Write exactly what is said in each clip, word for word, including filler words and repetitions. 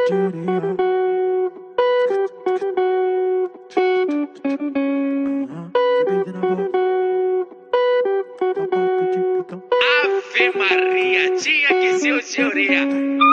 Ave Maria, tinha que ser o senhoria.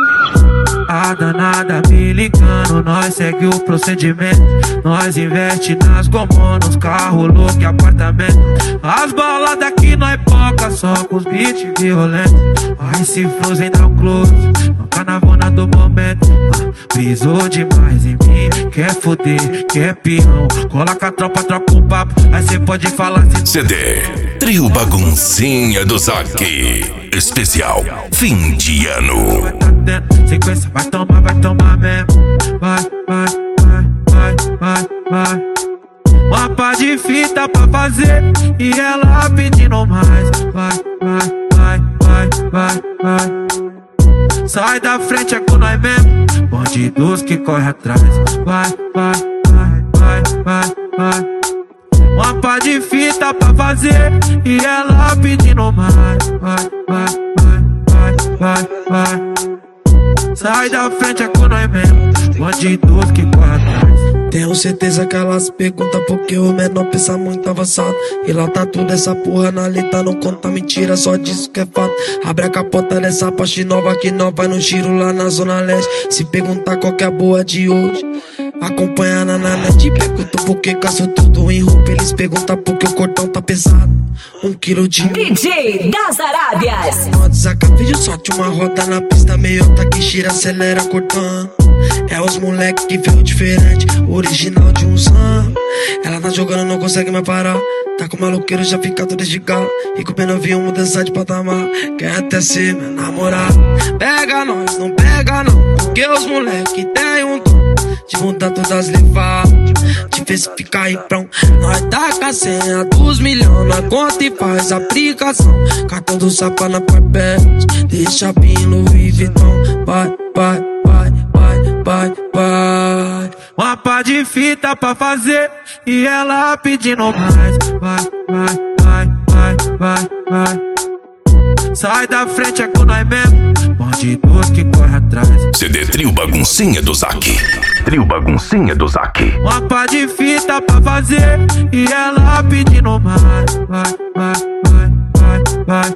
A danada me ligando, nós segue o procedimento. Nós investe nas gomos, nos carros, louco e apartamento. As baladas que nós poca, só com os beats violentos. Aí se Frozen dá um close, no carnavona do momento. Brisou demais em mim, quer foder, quer peão. Cola com a tropa, troca um papo, aí cê pode falar se... C D Trio Baguncinha do Zack, especial fim de ano. Vai tá dentro, sequência, vai tomar, vai tomar mesmo. Vai, vai, vai, vai, vai, vai. Uma pá de fita pra fazer e ela pedindo mais. Vai, vai, vai, vai, vai, vai. Sai da frente, é com nós mesmo. Bandidos que corre atrás. Vai, vai, vai, vai, vai, vai. Uma pá de fita pra fazer e ela pedindo mais. Vai, vai, vai, vai, vai, vai. Sai da frente, é com nós mesmo. Bandidos que corre atrás. Tenho certeza que elas perguntam porque o menor pensa muito avançado. E lá tá tudo essa porra na letra, não conta mentira, só disso que é fato. Abre a capota dessa parte nova que nós vai no giro lá na zona leste. Se perguntar qual que é a boa de hoje, acompanha na net. Pergunto por que caço tudo em roupa, eles perguntam porque o cordão tá pesado. Um quilo de D J das Arábias. Pode sacar vídeo, sorte uma roda na pista meiota que gira, acelera cortando. É os moleque que veio diferente, original de um samba. Ela tá jogando, não consegue mais parar. Tá com maloqueiro, já fica todo de gala. E com pena vinha mudança de patamar. Quer até ser meu namorado. Pega nós, não pega não, porque os moleque tem um dom de mudar todas as levadas, de ver se fica aí prão. Nós tá com a senha dos milhões, nós conta e faz aplicação. Cartão do Sapa na Parpete, deixa bem no Louis Vuitton. Vai, vai, vai, vai, vai, vai. Uma pá de fita pra fazer e ela pedindo mais. Vai, vai, vai, vai, vai, vai. Sai da frente, é com nós mesmo. Bandidos que corre atrás. C D Trio Baguncinha do Zack. Trio Baguncinha do Zack. Uma pá de fita pra fazer e ela pedindo mais. Vai, vai, vai, vai, vai,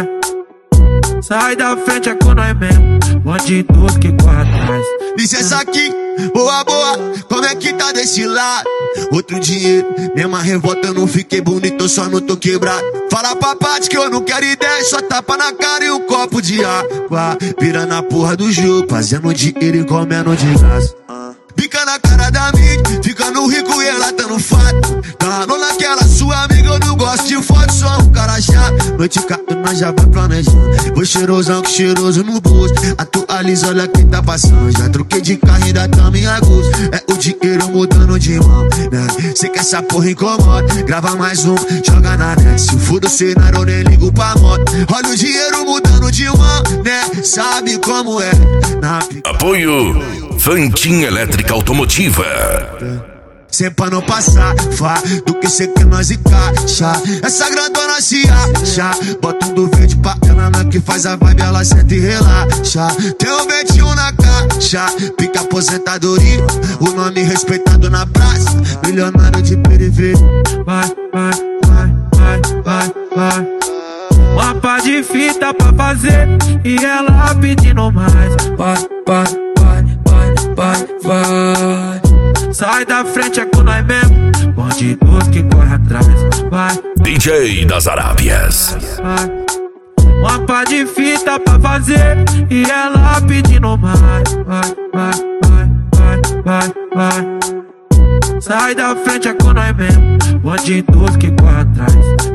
vai. Sai da frente, é com nós mesmo. Bandidos que corre atrás. Licença aqui, boa, boa, como é que tá desse lado? Outro dinheiro, mesma revolta, eu não fiquei bonito, eu só não tô quebrado. Fala pra parte que eu não quero ideia, só tapa na cara e um copo de água. Vira na porra do jogo, fazendo dinheiro e comendo de graça. Pica na cara da mídia, ficando rico e relatando fato. Tá naquela sua amiga, eu não gosto de foto, só um cara chato. Noite cata, nós já vai planejando. Vou cheirosão que cheiroso no bolso. Atualiza, olha quem tá passando. Já troquei de carro, ainda tamo em agosto. É o dinheiro mudando de mão, né? Cê que essa porra incomoda, grava mais um, joga na net. Se for o cenário, eu nem ligo pra moto. Olha o dinheiro mudando de mão, né? Sabe como é na... Apoio Fantin Elétrica Automotiva. Cê pra não passar, fá, do que cê quer nós encaixa. Essa grandona se acha, bota um do verde pra ela, na que faz a vibe, ela senta e relaxa. Tem um vinte e um na caixa, pica aposentadoria, o nome respeitado na praça, milionário de periferia. Vai, vai, vai, vai, vai, vai. Uma pá de fita pra fazer e ela pedindo mais. Vai, vai, vai, vai, vai, vai. Sai da frente, é com nós mesmo. Bandidos que corre atrás. Vai, D J das Arábias. Vai. Uma pá de fita pra fazer e ela pedindo mais. Vai, vai, vai, vai, vai, vai. Sai da frente, é com nós mesmo. Bandidos que corre atrás.